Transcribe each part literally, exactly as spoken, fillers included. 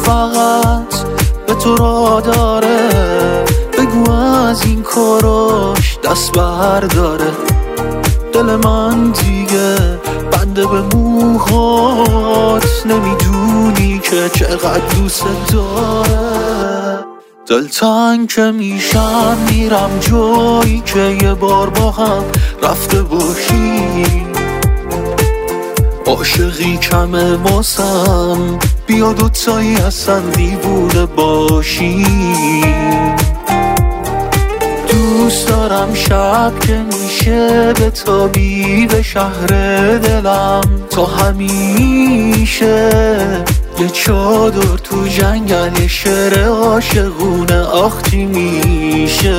فقط به تو را داره، بگو از این کاراش دست برداره. دل من دیگه بنده به موهات، نمیدونی که چقدر دوست داره. دلتنگ که میشم میرم جایی که یه بار با هم رفته باشی. عاشقی کمه واسم، بیا دوتایی اصلا دیوونه باشی. دوست دارم شب که میشه بتابی به شهر دلم، تا همیشه یه چادر تو جنگل، یه شعر عاشقونه آخ چی میشه،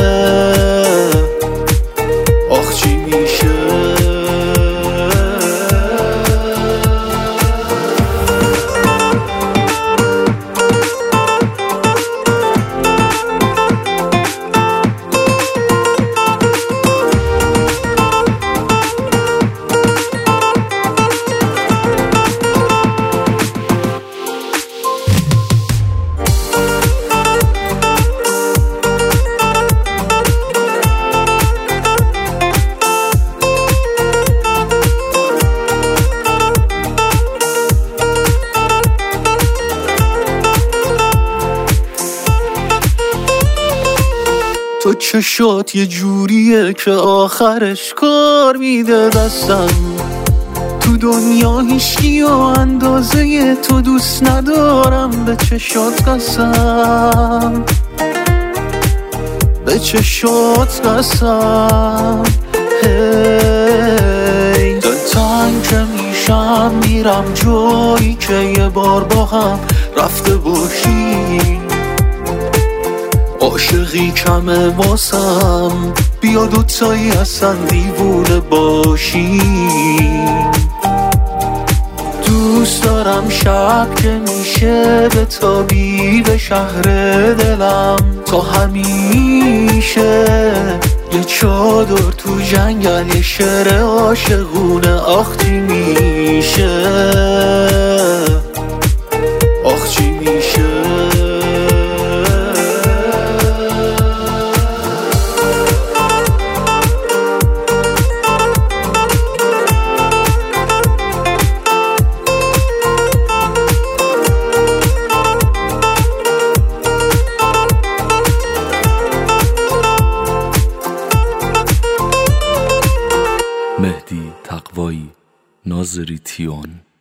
آخ چی میشه. تو چشات یه جوریه که آخرش کار میده دستم. تو دنیا هیچکی و اندازه تو دوست ندارم، به چشات قسم، به چشات قسم. هی دلتنگ که میشم میرم جایی که یه بار با هم رفته باشی. عاشقی کمه واسم، بیا دوتایی اصلا دیوونه باشی. دوست دارم شب که میشه بتابی به شهر دلم، تا همیشه یه چادر تو جنگل، یه شعر عاشقونه آخ چی میشه، آخ چی میشه. مهدی تقوایی، ناظری تیون.